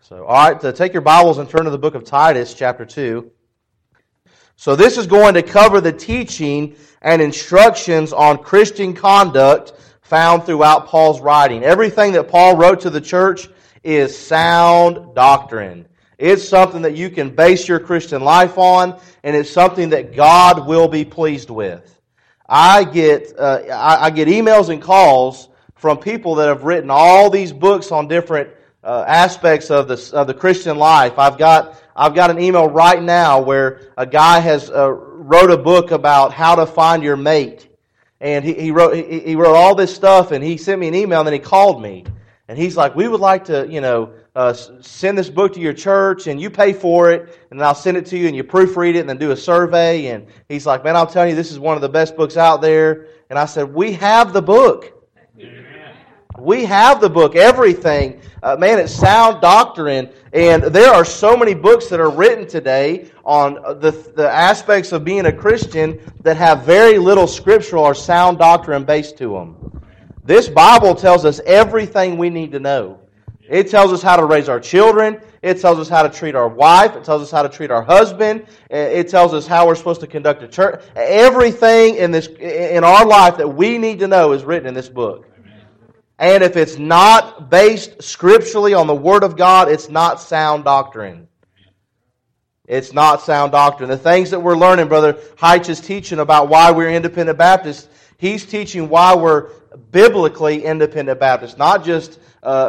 All right, to take your Bibles and turn to the book of Titus, chapter 2. So this is going to cover the teaching and instructions on Christian conduct found throughout Paul's writing. Everything that Paul wrote to the church is sound doctrine. It's something that you can base your Christian life on, and it's something that God will be pleased with. I get emails and calls from people that have written all these books on different aspects of the Christian life. I've got an email right now where a guy has wrote a book about how to find your mate, and he wrote all this stuff, and he sent me an email, and then he called me, and he's like, "We would like to send this book to your church, and you pay for it, and I'll send it to you, and you proofread it, and then do a survey." And he's like, "Man, I'm telling you, this is one of the best books out there." And I said, "We have the book. We have the book, everything. Man, it's sound doctrine." And there are so many books that are written today on the aspects of being a Christian that have very little scriptural or sound doctrine based to them. This Bible tells us everything we need to know. It tells us how to raise our children. It tells us how to treat our wife. It tells us how to treat our husband. It tells us how we're supposed to conduct a church. Everything in our life that we need to know is written in this book. And if it's not based scripturally on the Word of God, it's not sound doctrine. It's not sound doctrine. The things that we're learning, Brother Heitch is teaching about why we're independent Baptists. He's teaching why we're biblically independent Baptists, not just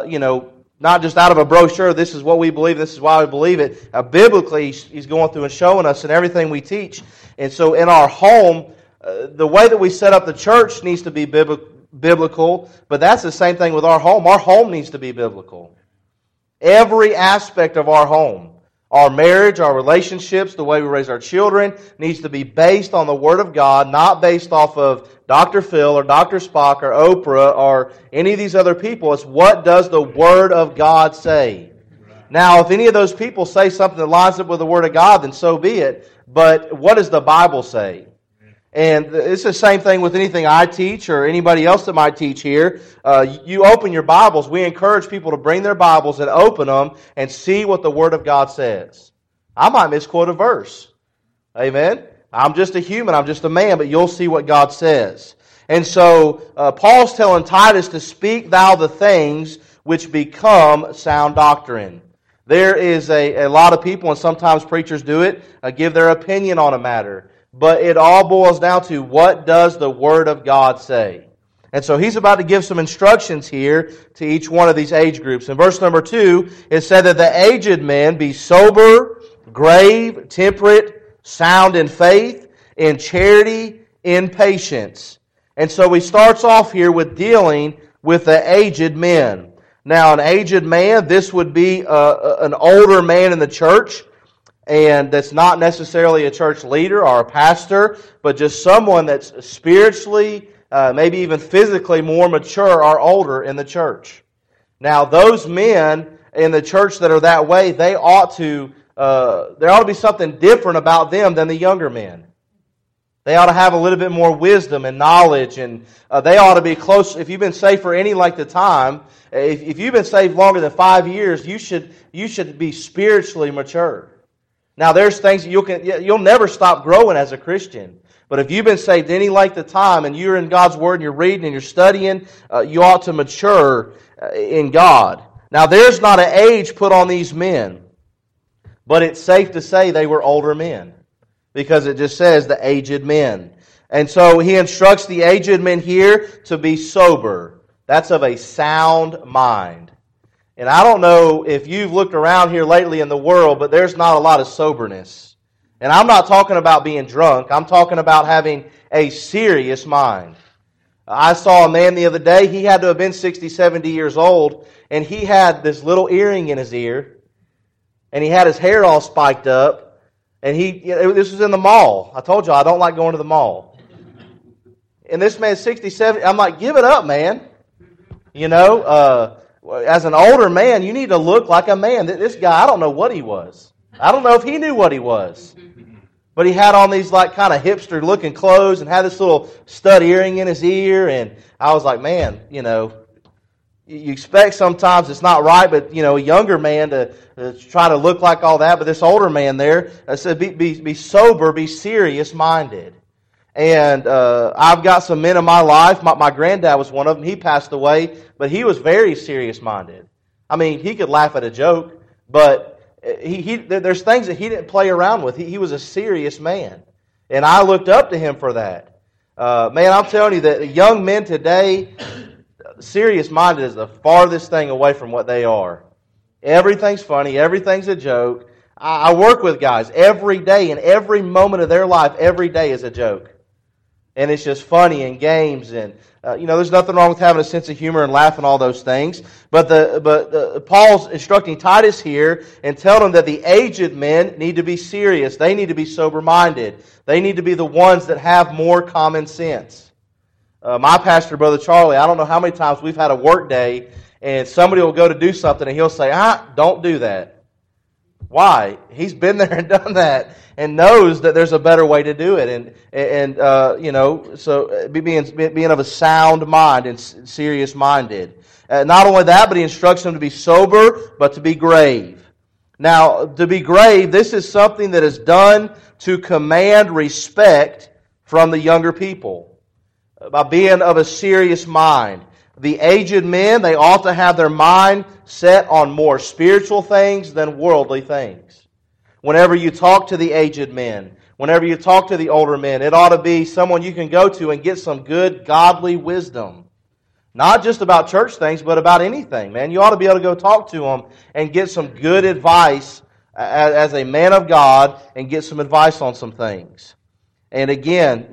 out of a brochure. This is what we believe. This is why we believe it. Biblically, he's going through and showing us in everything we teach. And so, in our home, the way that we set up the church needs to be biblical, but that's the same thing with our home. Our home needs to be biblical. Every aspect of our home, our marriage, our relationships, the way we raise our children, needs to be based on the Word of God, not based off of Dr. Phil or Dr. Spock or Oprah or any of these other people. It's what does the Word of God say? Now, if any of those people say something that lines up with the Word of God, then so be it. But what does the Bible say? And it's the same thing with anything I teach or anybody else that might teach here. You open your Bibles. We encourage people to bring their Bibles and open them and see what the Word of God says. I might misquote a verse. Amen? I'm just a human. I'm just a man, but you'll see what God says. And so Paul's telling Titus to speak thou the things which become sound doctrine. There is a lot of people, and sometimes preachers do it, give their opinion on a matter. But it all boils down to what does the Word of God say? And so he's about to give some instructions here to each one of these age groups. In verse number 2, it said that the aged men be sober, grave, temperate, sound in faith, in charity, in patience. And so he starts off here with dealing with the aged men. Now, an aged man, this would be an older man in the church. And that's not necessarily a church leader or a pastor, but just someone that's spiritually, maybe even physically more mature or older in the church. Now, those men in the church that are that way, there ought to be something different about them than the younger men. They ought to have a little bit more wisdom and knowledge, and they ought to be close. If you've been saved for any length of time, if you've been saved longer than 5 years, you should be spiritually mature. Now, there's things you'll never stop growing as a Christian. But if you've been saved any length of time and you're in God's Word and you're reading and you're studying, you ought to mature in God. Now, there's not an age put on these men, but it's safe to say they were older men because it just says the aged men. And so he instructs the aged men here to be sober. That's of a sound mind. And I don't know if you've looked around here lately in the world, but there's not a lot of soberness. And I'm not talking about being drunk. I'm talking about having a serious mind. I saw a man the other day. He had to have been 60, 70 years old, and he had this little earring in his ear, and he had his hair all spiked up, and this was in the mall. I told you I don't like going to the mall. And this man's 60, 70. I'm like, give it up, man. As an older man, you need to look like a man. This guy, I don't know what he was. I don't know if he knew what he was. But he had on these like kind of hipster-looking clothes and had this little stud earring in his ear. And I was like, man, you expect sometimes it's not right, but a younger man to try to look like all that, but this older man there said, be sober, be serious minded. And I've got some men in my life. My granddad was one of them. He passed away, but he was very serious minded. I mean, he could laugh at a joke, but there's things that he didn't play around with. He was a serious man, and I looked up to him for that. Man, I'm telling you that young men today, serious-minded is the farthest thing away from what they are. Everything's funny. Everything's a joke. I work with guys every day, and every moment of their life, every day is a joke. And it's just funny and games, and there's nothing wrong with having a sense of humor and laughing all those things. But Paul's instructing Titus here and telling him that the aged men need to be serious. They need to be sober-minded. They need to be the ones that have more common sense. My pastor, Brother Charlie, I don't know how many times we've had a work day and somebody will go to do something and he'll say, don't do that. Why? He's been there and done that and knows that there's a better way to do it. So being of a sound mind and serious minded. Not only that, but he instructs them to be sober, but to be grave. Now, to be grave, this is something that is done to command respect from the younger people. By being of a serious mind. The aged men, they ought to have their mind set on more spiritual things than worldly things. Whenever you talk to the aged men, whenever you talk to the older men, it ought to be someone you can go to and get some good, godly wisdom. Not just about church things, but about anything, man. You ought to be able to go talk to them and get some good advice as a man of God and get some advice on some things. And again,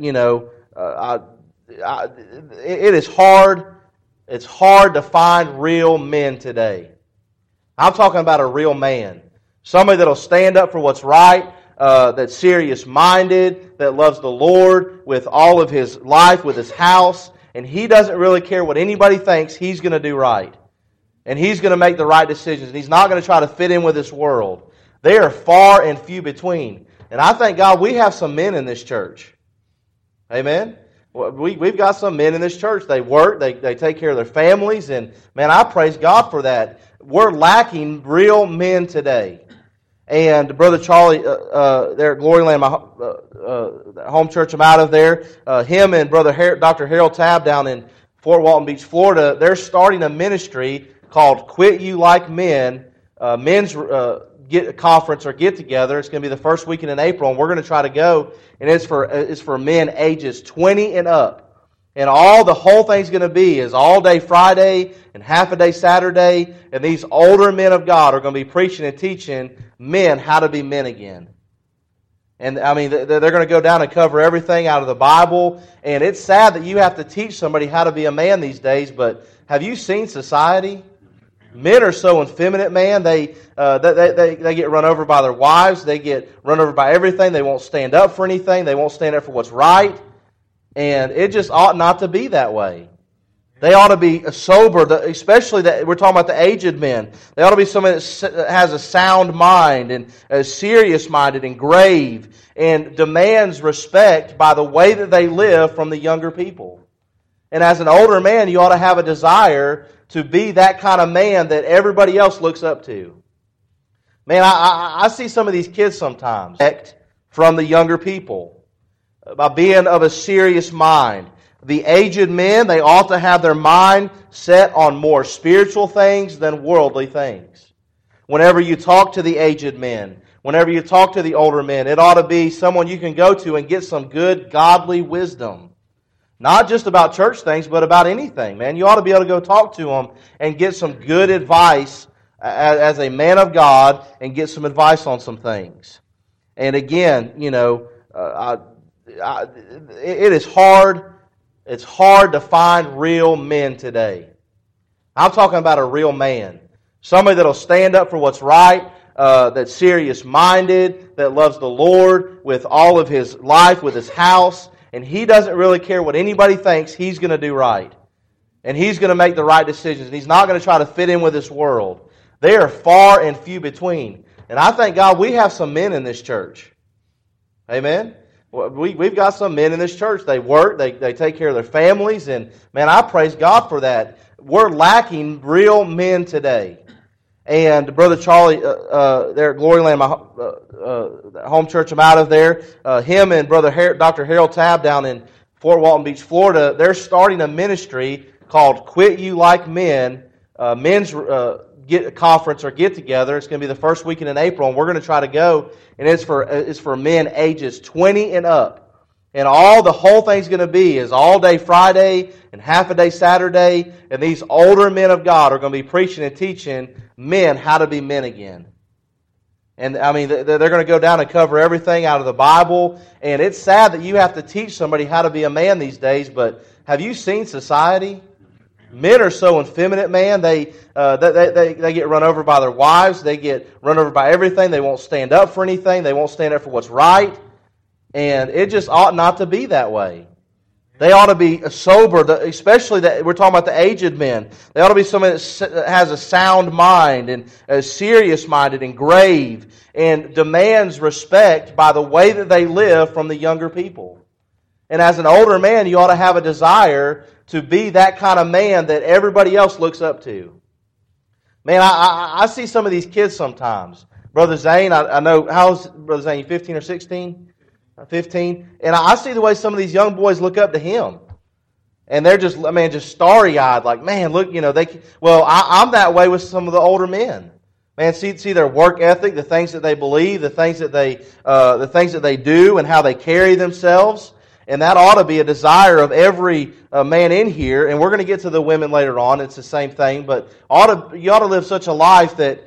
it is hard. It's hard to find real men today. I'm talking about a real man. Somebody that'll stand up for what's right, that's serious-minded, that loves the Lord with all of his life, with his house, and he doesn't really care what anybody thinks. He's going to do right. And he's going to make the right decisions. And he's not going to try to fit in with this world. They are far and few between. And I thank God we have some men in this church. Amen? We've got some men in this church. They work, they take care of their families, and man, I praise God for that. We're lacking real men today. And Brother Charlie, there at Gloryland, my home church I'm out of there, him and Brother Dr. Harold Tabb down in Fort Walton Beach, Florida, they're starting a ministry called Quit You Like Men, men's conference or get together. It's going to be the first weekend in April, and we're going to try to go. And it's for men ages 20 and up. And the whole thing's going to be is all day Friday and half a day Saturday. And these older men of God are going to be preaching and teaching men how to be men again. And I mean, they're going to go down and cover everything out of the Bible. And it's sad that you have to teach somebody how to be a man these days. But have you seen society? Men are so effeminate, man. They get run over by their wives. They get run over by everything. They won't stand up for anything. They won't stand up for what's right. And it just ought not to be that way. They ought to be sober, especially that we're talking about the aged men. They ought to be somebody that has a sound mind and is serious-minded and grave and demands respect by the way that they live from the younger people. And as an older man, you ought to have a desire to be that kind of man that everybody else looks up to. Man, I see some of these kids sometimes from the younger people by being of a serious mind. The aged men, they ought to have their mind set on more spiritual things than worldly things. Whenever you talk to the aged men, whenever you talk to the older men, it ought to be someone you can go to and get some good, godly wisdom. Not just about church things, but about anything, man. You ought to be able to go talk to them and get some good advice as a man of God and get some advice on some things. And again, it is hard. It's hard to find real men today. I'm talking about a real man. Somebody that'll stand up for what's right, that's serious-minded, that loves the Lord with all of his life, with his house, and he doesn't really care what anybody thinks. He's going to do right. And he's going to make the right decisions. And he's not going to try to fit in with this world. They are far and few between. And I thank God we have some men in this church. Amen? We've got some men in this church. They work, they take care of their families, and man, I praise God for that. we're lacking real men today. And Brother Charlie, there at Gloryland, my home church I'm out of there, him and Brother Dr. Harold Tabb down in Fort Walton Beach, Florida, they're starting a ministry called Quit You Like Men, men's conference or get together. It's going to be the first weekend in April, and we're going to try to go. And it's for men ages 20 and up. And the whole thing's going to be is all day Friday and half a day Saturday. And these older men of God are going to be preaching and teaching men how to be men again. And I mean, they're going to go down and cover everything out of the Bible. And it's sad that you have to teach somebody how to be a man these days. But have you seen society? Men are so effeminate, man. They get run over by their wives. They get run over by everything. They won't stand up for anything. They won't stand up for what's right. And it just ought not to be that way. They ought to be sober, especially that we're talking about the aged men. They ought to be somebody that has a sound mind and is serious-minded and grave and demands respect by the way that they live from the younger people. And as an older man, you ought to have a desire to be that kind of man that everybody else looks up to. Man, I see some of these kids sometimes. Brother Zane, I know, how's Brother Zane, you 15 or 16? 15, and I see the way some of these young boys look up to him, and they're just starry-eyed, like, man, look, I'm that way with some of the older men. Man, see their work ethic, the things that they believe, the things that they do, and how they carry themselves, and that ought to be a desire of every man in here. And we're going to get to the women later on; it's the same thing, but you ought to live such a life that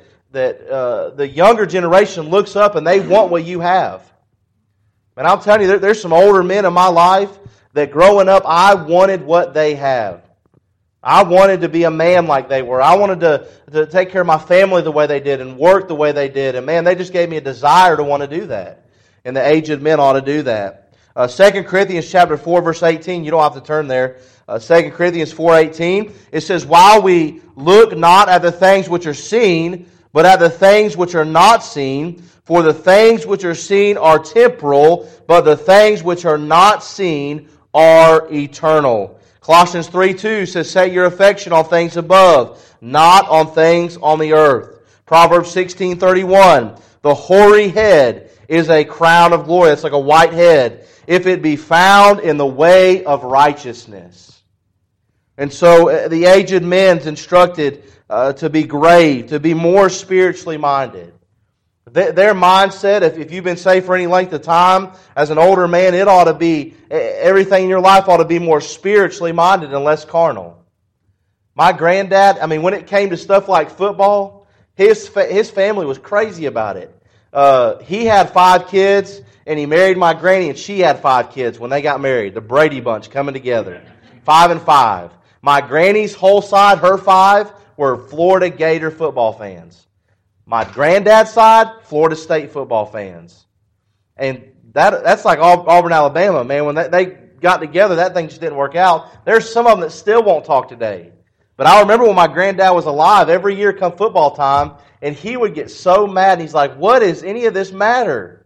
the younger generation looks up and they want what you have. And I'm telling you, there's some older men in my life that growing up, I wanted what they have. I wanted to be a man like they were. I wanted to take care of my family the way they did and work the way they did. And man, they just gave me a desire to want to do that. And the aged men ought to do that. 2 Corinthians chapter 4, verse 18, you don't have to turn there. 2 Corinthians 4:18, it says, while we look not at the things which are seen, but at the things which are not seen, for the things which are seen are temporal, but the things which are not seen are eternal. Colossians 3:2 says, set your affection on things above, not on things on the earth. Proverbs 16:31, the hoary head is a crown of glory. It's like a white head, if it be found in the way of righteousness. And so the aged men's instructed to be grave, to be more spiritually minded. Their mindset, if you've been saved for any length of time, as an older man, it ought to be, everything in your life ought to be more spiritually minded and less carnal. My granddad, when it came to stuff like football, his family was crazy about it. He had 5 kids, and he married my granny, and she had 5 kids when they got married. The Brady bunch coming together. 5 and 5. My granny's whole side, her 5, were Florida Gator football fans. My granddad's side, Florida State football fans. And that's like Auburn, Alabama, man. When they got together, that thing just didn't work out. There's some of them that still won't talk today. But I remember when my granddad was alive, every year come football time, and he would get so mad. And he's like, what does any of this matter?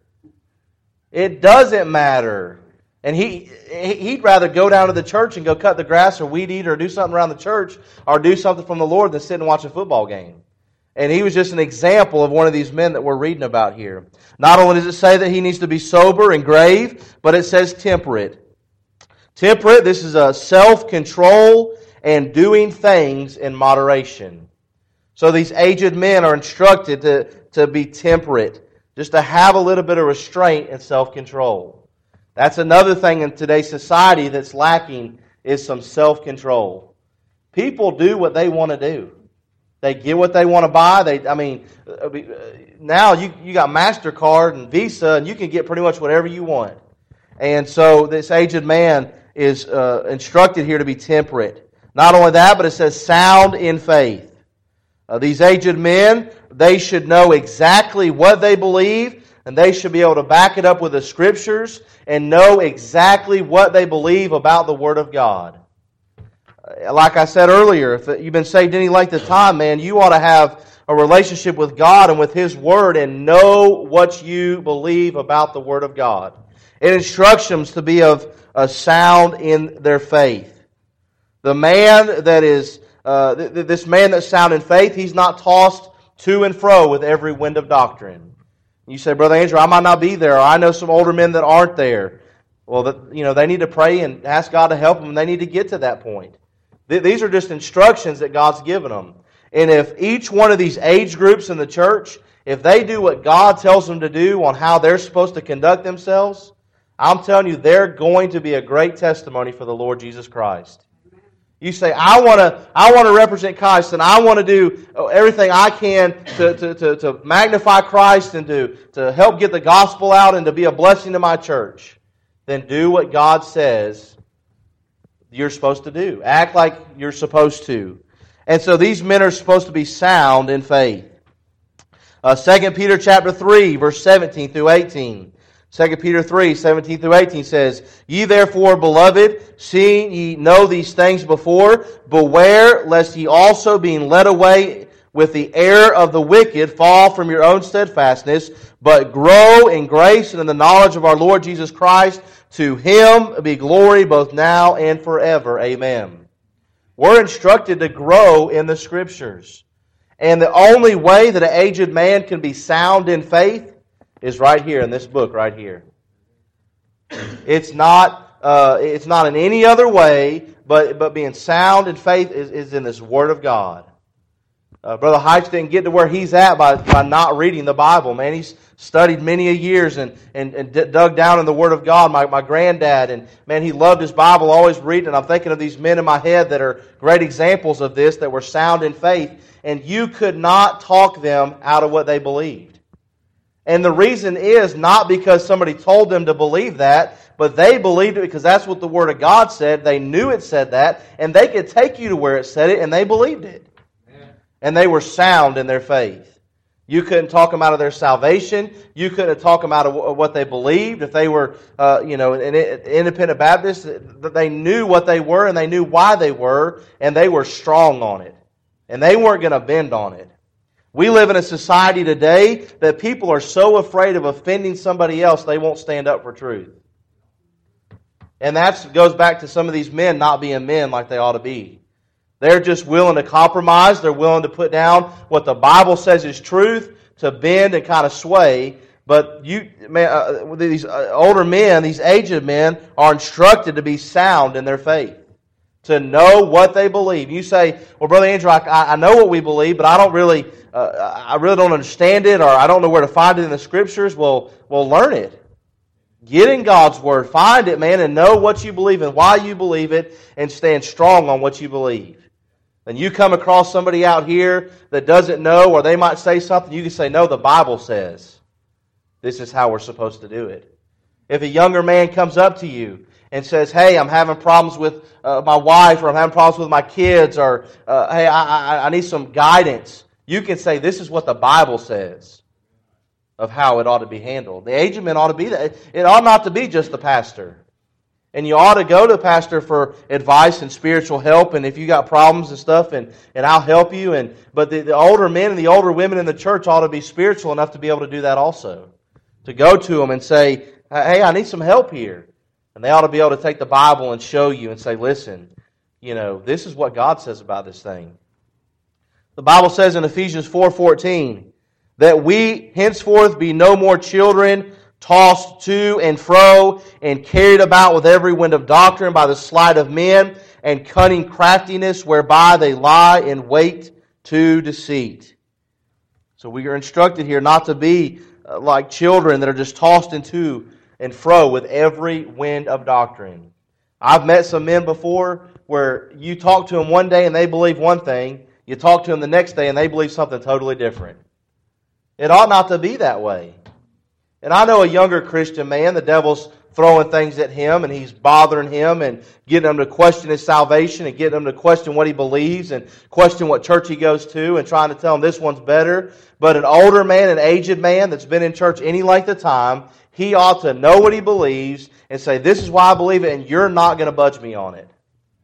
It doesn't matter. And he'd rather go down to the church and go cut the grass or weed eat or do something around the church or do something from the Lord than sit and watch a football game. And he was just an example of one of these men that we're reading about here. Not only does it say that he needs to be sober and grave, but it says temperate. Temperate, this is a self-control and doing things in moderation. So these aged men are instructed to be temperate, just to have a little bit of restraint and self-control. That's another thing in today's society that's lacking, is some self-control. People do what they want to do. They get what they want to buy. Now you got MasterCard and Visa, and you can get pretty much whatever you want. And so this aged man is instructed here to be temperate. Not only that, but it says sound in faith. These aged men, they should know exactly what they believe, and they should be able to back it up with the Scriptures and know exactly what they believe about the Word of God. Like I said earlier, if you've been saved any length of time, man, you ought to have a relationship with God and with His Word and know what you believe about the Word of God. It instructs them to be of a sound in their faith. The man that is this man that's sound in faith, he's not tossed to and fro with every wind of doctrine. You say, Brother Andrew, I might not be there, or I know some older men that aren't there. Well, they need to pray and ask God to help them, and they need to get to that point. These are just instructions that God's given them. And if each one of these age groups in the church, if they do what God tells them to do on how they're supposed to conduct themselves, I'm telling you, they're going to be a great testimony for the Lord Jesus Christ. You say, I want to represent Christ, and I want to do everything I can to magnify Christ and to help get the gospel out and to be a blessing to my church. Then do what God says you're supposed to do. Act like you're supposed to. And so these men are supposed to be sound in faith. 2 Peter chapter 3, verse 17 through 18. 2 Peter 3, 17 through 18 says, Ye therefore, beloved, seeing ye know these things before, beware lest ye also, being led away with the error of the wicked, fall from your own steadfastness, but grow in grace and in the knowledge of our Lord Jesus Christ. To Him be glory both now and forever. Amen. We're instructed to grow in the Scriptures. And the only way that an aged man can be sound in faith is right here in this book right here. It's not in any other way, but being sound in faith is in this Word of God. Brother Heights didn't get to where he's at by not reading the Bible. Man, he's studied many a years and dug down in the Word of God. My granddad, and man, he loved his Bible, always reading. And I'm thinking of these men in my head that are great examples of this, that were sound in faith. And you could not talk them out of what they believed. And the reason is not because somebody told them to believe that, but they believed it because that's what the Word of God said. They knew it said that, and they could take you to where it said it, and they believed it. And they were sound in their faith. You couldn't talk them out of their salvation. You couldn't talk them out of what they believed. If they were, an independent Baptist, they knew what they were and they knew why they were, and they were strong on it. And they weren't going to bend on it. We live in a society today that people are so afraid of offending somebody else, they won't stand up for truth. And that goes back to some of these men not being men like they ought to be. They're just willing to compromise. They're willing to put down what the Bible says is truth, to bend and kind of sway. But these older men, these aged men, are instructed to be sound in their faith, to know what they believe. You say, well, Brother Andrew, I know what we believe, but I really don't understand it, or I don't know where to find it in the Scriptures. Well, learn it. Get in God's Word. Find it, man, and know what you believe and why you believe it, and stand strong on what you believe. And you come across somebody out here that doesn't know, or they might say something, you can say, no, the Bible says this is how we're supposed to do it. If a younger man comes up to you and says, hey, I'm having problems with my wife, or I'm having problems with my kids, or hey, I need some guidance, you can say, this is what the Bible says of how it ought to be handled. The aged men ought to be that. It ought not to be just the pastor. And you ought to go to the pastor for advice and spiritual help, and if you got problems and stuff, and I'll help you. But the older men and the older women in the church ought to be spiritual enough to be able to do that also. To go to them and say, hey, I need some help here. And they ought to be able to take the Bible and show you and say, listen, this is what God says about this thing. The Bible says in Ephesians 4:14 that we henceforth be no more children, tossed to and fro, and carried about with every wind of doctrine by the sleight of men, and cunning craftiness, whereby they lie in wait to deceit. So we are instructed here not to be like children that are just tossed into and fro with every wind of doctrine. I've met some men before where you talk to them one day and they believe one thing, you talk to them the next day and they believe something totally different. It ought not to be that way. And I know a younger Christian man, the devil's throwing things at him, and he's bothering him and getting him to question his salvation and getting him to question what he believes and question what church he goes to and trying to tell him this one's better. But an older man, an aged man that's been in church any length of time, he ought to know what he believes and say, this is why I believe it, and you're not going to budge me on it.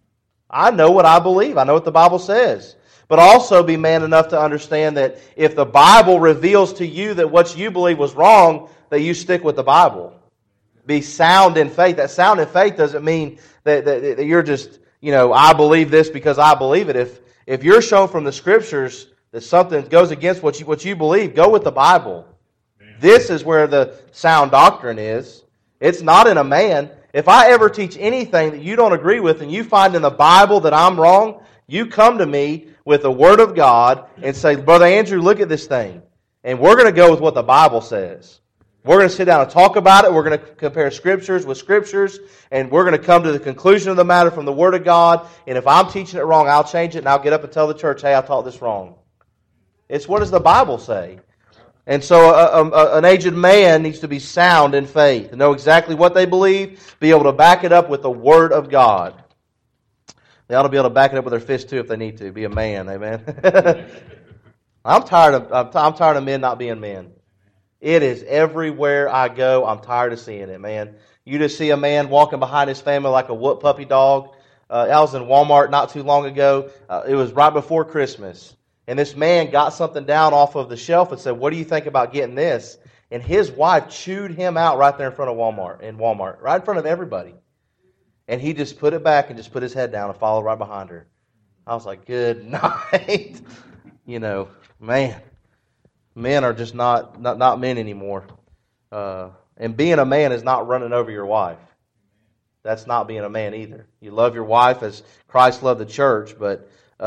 I know what I believe. I know what the Bible says. But also be man enough to understand that if the Bible reveals to you that what you believe was wrong, that you stick with the Bible. Be sound in faith. That sound in faith doesn't mean that you're just, I believe this because I believe it. If you're shown from the Scriptures that something goes against what you believe, go with the Bible. This is where the sound doctrine is. It's not in a man. If I ever teach anything that you don't agree with and you find in the Bible that I'm wrong, you come to me with the Word of God and say, Brother Andrew, look at this thing. And we're going to go with what the Bible says. We're going to sit down and talk about it. We're going to compare Scriptures with Scriptures. And we're going to come to the conclusion of the matter from the Word of God. And if I'm teaching it wrong, I'll change it and I'll get up and tell the church, hey, I taught this wrong. It's what does the Bible say? And so an aged man needs to be sound in faith, know exactly what they believe, be able to back it up with the Word of God. They ought to be able to back it up with their fist too if they need to. Be a man, amen. I'm tired of men not being men. It is everywhere I go. I'm tired of seeing it, man. You just see a man walking behind his family like a whoop puppy dog. I was in Walmart not too long ago. It was right before Christmas. And this man got something down off of the shelf and said, what do you think about getting this? And his wife chewed him out right there in front of Walmart, right in front of everybody. And he just put it back and just put his head down and followed right behind her. I was like, good night. Man. Men are just not men anymore. And being a man is not running over your wife. That's not being a man either. You love your wife as Christ loved the church, but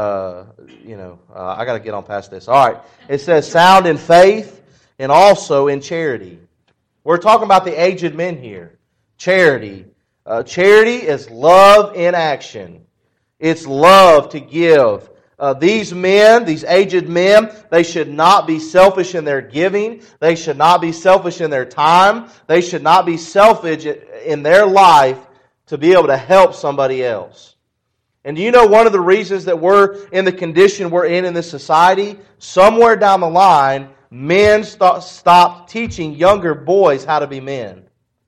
I got to get on past this. All right. It says sound in faith and also in charity. We're talking about the aged men here. Charity. Charity is love in action. It's love to give. These men, these aged men, they should not be selfish in their giving. They should not be selfish in their time. They should not be selfish in their life to be able to help somebody else. And do you know one of the reasons that we're in the condition we're in this society? Somewhere down the line, men stopped teaching younger boys how to be men.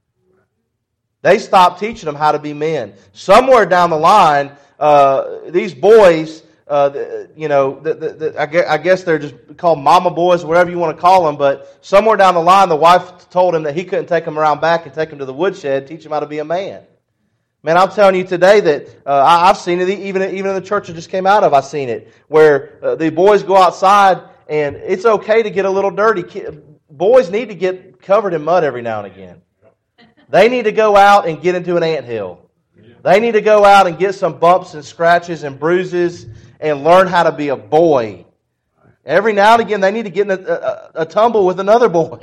They stopped teaching them how to be men. Somewhere down the line, these boys, I guess they're just called mama boys, whatever you want to call them, but somewhere down the line, the wife told him that he couldn't take them around back and take them to the woodshed, teach them how to be a man. Man, I'm telling you today that I've seen it, even in the church I just came out of, I've seen it, where the boys go outside, and it's okay to get a little dirty. Boys need to get covered in mud every now and again. They need to go out and get into an anthill. They need to go out and get some bumps and scratches and bruises and learn how to be a boy. Every now and again, they need to get in a tumble with another boy.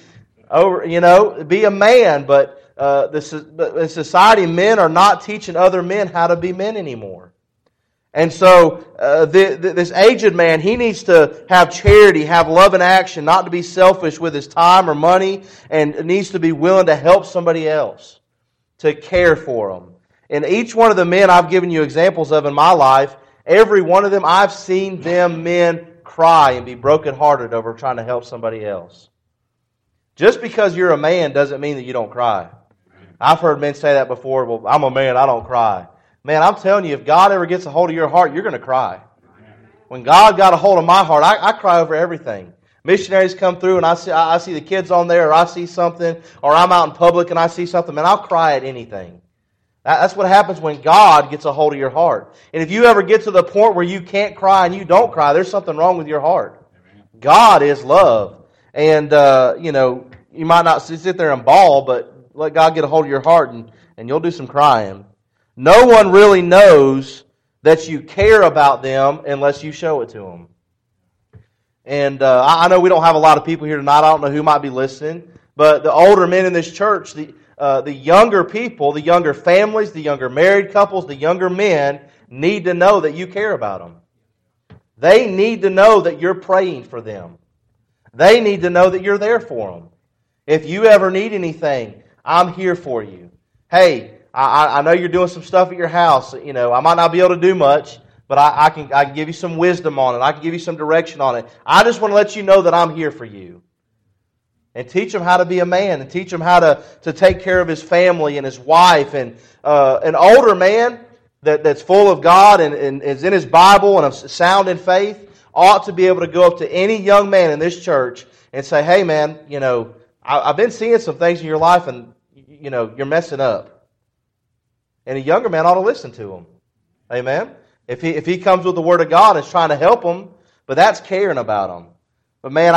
Be a man, but in society, men are not teaching other men how to be men anymore. And so this aged man, he needs to have charity, have love in action, not to be selfish with his time or money, and needs to be willing to help somebody else, to care for them. And each one of the men I've given you examples of in my life, every one of them, I've seen them men cry and be brokenhearted over trying to help somebody else. Just because you're a man doesn't mean that you don't cry. I've heard men say that before. Well, I'm a man, I don't cry. Man, I'm telling you, if God ever gets a hold of your heart, you're going to cry. When God got a hold of my heart, I cry over everything. Missionaries come through and I see the kids on there, or I see something, or I'm out in public and I see something, man, I'll cry at anything. That's what happens when God gets a hold of your heart. And if you ever get to the point where you can't cry and you don't cry, there's something wrong with your heart. God is love. And, you might not sit there and bawl, but let God get a hold of your heart and you'll do some crying. No one really knows that you care about them unless you show it to them. And I know we don't have a lot of people here tonight. I don't know who might be listening. But the older men in this church, the younger people, the younger families, the younger married couples, the younger men need to know that you care about them. They need to know that you're praying for them. They need to know that you're there for them. If you ever need anything, I'm here for you. Hey, I know you're doing some stuff at your house. I might not be able to do much, but I can give you some wisdom on it. I can give you some direction on it. I just want to let you know that I'm here for you. And teach him how to be a man, and teach him how to take care of his family and his wife. And an older man that's full of God and is in his Bible and sound in faith ought to be able to go up to any young man in this church and say, hey man, I've been seeing some things in your life and you're messing up. And a younger man ought to listen to him. Amen? If he comes with the Word of God and is trying to help them, but that's caring about them. But man,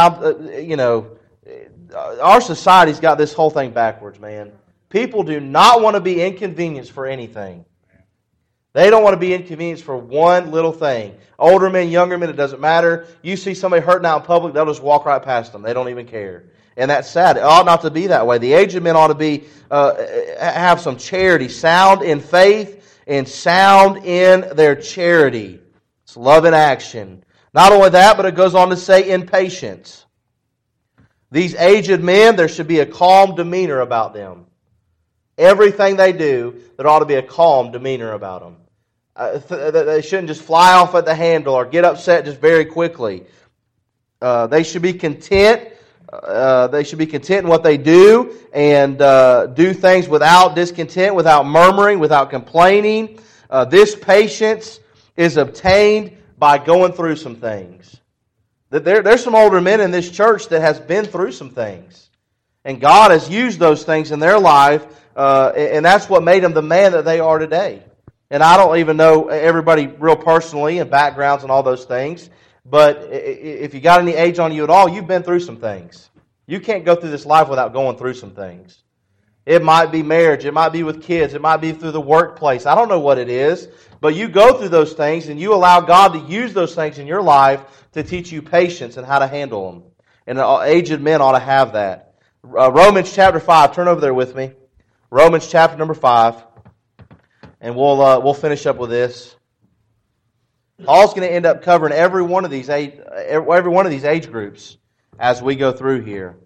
our society's got this whole thing backwards, man. People do not want to be inconvenienced for anything. They don't want to be inconvenienced for one little thing. Older men, younger men, it doesn't matter. You see somebody hurting out in public, they'll just walk right past them. They don't even care. And that's sad. It ought not to be that way. The aged men ought to be have some charity, sound in faith and sound in their charity. It's love in action. Not only that, but it goes on to say in patience. These aged men, there should be a calm demeanor about them. Everything they do, there ought to be a calm demeanor about them. They shouldn't just fly off at the handle or get upset just very quickly. They should be content. They should be content in what they do and do things without discontent, without murmuring, without complaining. This patience is obtained by going through some things. There's some older men in this church that has been through some things. And God has used those things in their life, and that's what made them the man that they are today. And I don't even know everybody real personally and backgrounds and all those things. But if you got any age on you at all, you've been through some things. You can't go through this life without going through some things. It might be marriage. It might be with kids. It might be through the workplace. I don't know what it is. But you go through those things and you allow God to use those things in your life to teach you patience and how to handle them. And aged men ought to have that. Romans chapter 5. Turn over there with me. Romans chapter number 5. And we'll finish up with this. Paul's going to end up covering every one of these age groups as we go through here.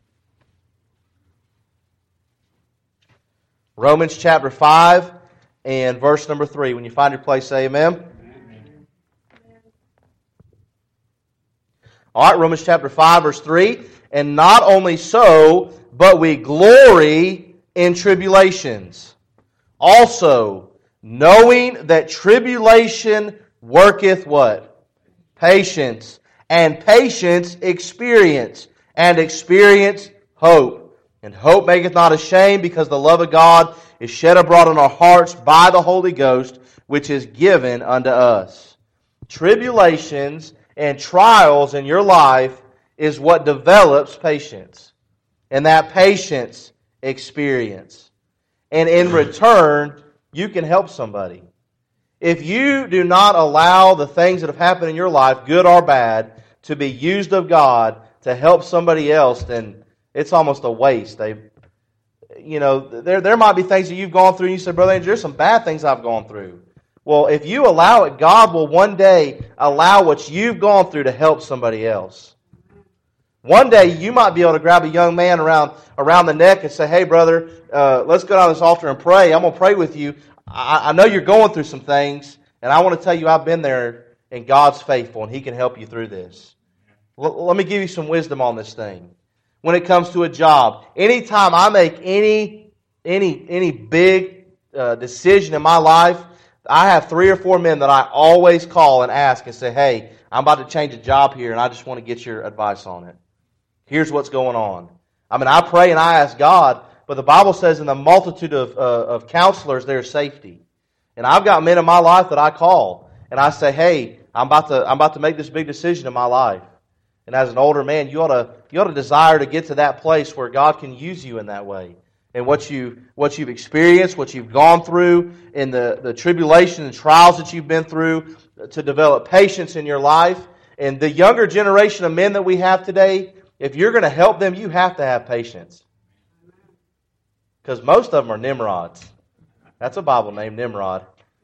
Romans chapter 5 and verse number 3. When you find your place, say amen. Amen. All right, Romans chapter 5, verse 3. And not only so, but we glory in tribulations. Also, knowing that tribulation worketh what? Patience. And patience, experience. And experience, hope. And hope maketh not ashamed, because the love of God is shed abroad in our hearts by the Holy Ghost, which is given unto us. Tribulations and trials in your life is what develops patience. And that patience, experience. And in return, you can help somebody. If you do not allow the things that have happened in your life, good or bad, to be used of God to help somebody else, then it's almost a waste. There might be things that you've gone through and you say, Brother Andrew, there's some bad things I've gone through. Well, if you allow it, God will one day allow what you've gone through to help somebody else. One day you might be able to grab a young man around the neck and say, hey, brother, let's go down this altar and pray. I'm going to pray with you. I know you're going through some things, and I want to tell you I've been there, and God's faithful, and He can help you through this. Let me give you some wisdom on this thing. When it comes to a job, anytime I make any big decision in my life, I have 3 or 4 men that I always call and ask and say, hey, I'm about to change a job here, and I just want to get your advice on it. Here's what's going on. I pray and I ask God, but the Bible says in the multitude of counselors there's safety. And I've got men in my life that I call, and I say, hey, I'm about to make this big decision in my life. And as an older man, you ought to desire to get to that place where God can use you in that way. And what you've experienced, what you've gone through, in the tribulation and trials that you've been through, to develop patience in your life. And the younger generation of men that we have today, if you're going to help them, you have to have patience. Because most of them are Nimrods. That's a Bible name, Nimrod.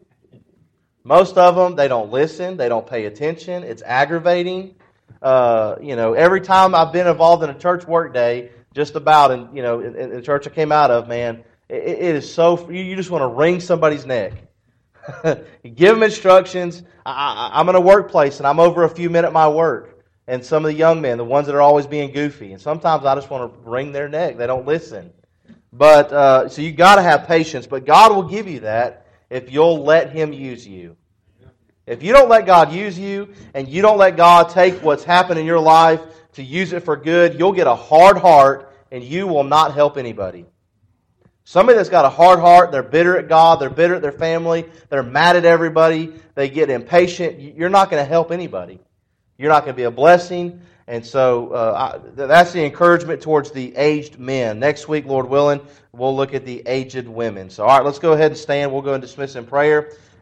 Most of them, they don't listen, they don't pay attention, it's aggravating. Every time I've been involved in a church work day, just about, in the church I came out of, man, it is so, you just want to wring somebody's neck. Give them instructions. I'm in a workplace and I'm over a few men at my work. And some of the young men, the ones that are always being goofy. And sometimes I just want to wring their neck. They don't listen. But so you got to have patience. But God will give you that if you'll let Him use you. If you don't let God use you, and you don't let God take what's happened in your life to use it for good, you'll get a hard heart, and you will not help anybody. Somebody that's got a hard heart, they're bitter at God, they're bitter at their family, they're mad at everybody, they get impatient, you're not going to help anybody. You're not going to be a blessing. And so that's the encouragement towards the aged men. Next week, Lord willing, we'll look at the aged women. So, all right, let's go ahead and stand. We'll go and dismiss in prayer.